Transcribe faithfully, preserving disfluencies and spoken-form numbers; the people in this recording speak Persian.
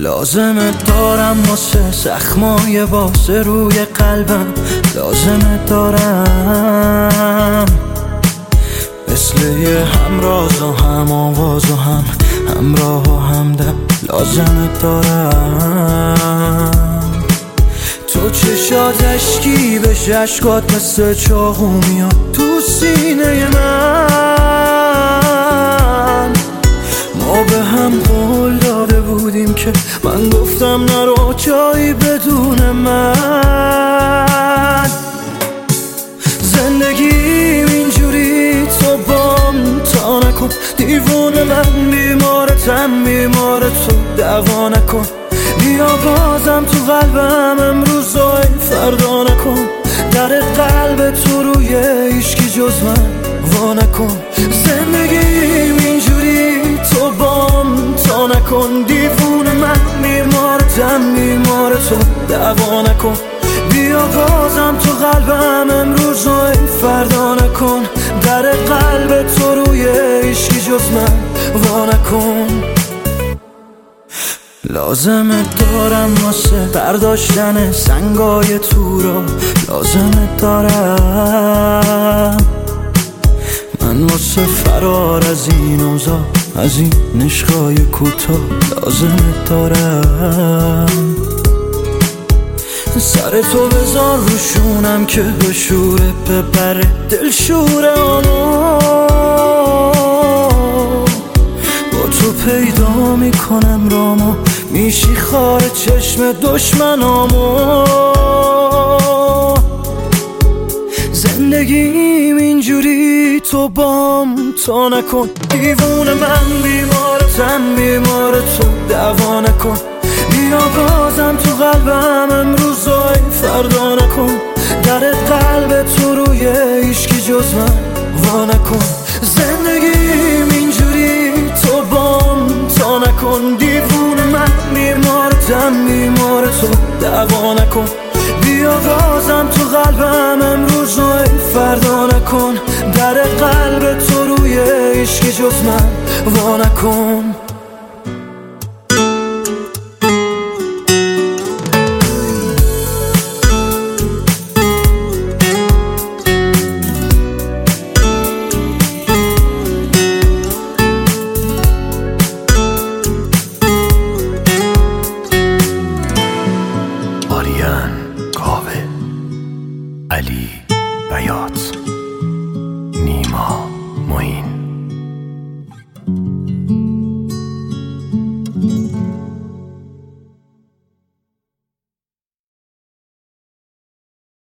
لازمه دارم واسه زخمای واسه روی قلبم، لازمه دارم مثل یه همراز و هم آواز و هم همراه و همدم، لازمه دارم. تو چشات اشکی بهش اشکات مثل چاقو میاد تو سینه من. ما به هم قول داده بودیم که من گفتم نرو جایی بدون من. زندگیم اینجوری تو بام تا نکن، دیوونه من بیمارتم بیمار تو دعوا نکن. بیا بازم تو قلبم امروزای فردا نکن، در قلب تو روی هیچکی جز من وا نکن. زندگیم اینجوری تو بام تا نکن، دیوونه من بیمارتم بیمار تو دعوا نکن. بیا بازم تو قلبم امروزای فردا نکن، در قلب تو روی هیچکی جز من وا نکن. لازمه دارم واسه برداشتن سنگای تو را، لازمه دارم من واسه فرار از این اوضاع، از این عشقای کوتاه، لازمه دارم. سر تو بذار روشونم که به شوره ببره دل شوره آنو، با تو پیدا میکنم رامو، میشی خار چشم دشمنامو. زندگیم اینجوری تو بام تا نکن، دیوونه من بیمارتم بیمار تو دعوا نکن. بیا بازم تو قلبم امروزای فردا نکن، در قلب تو روی هیچکی جز من وا نکن. زندگیم اینجوری تو بام تا نکن، دیوونه من بیمارتم بیمار تو دعوا نکن. بیا بازم تو قلبم امروزای فردا نکن، در قلب تو روی هیچکی جز من وا نکن. کاوه علی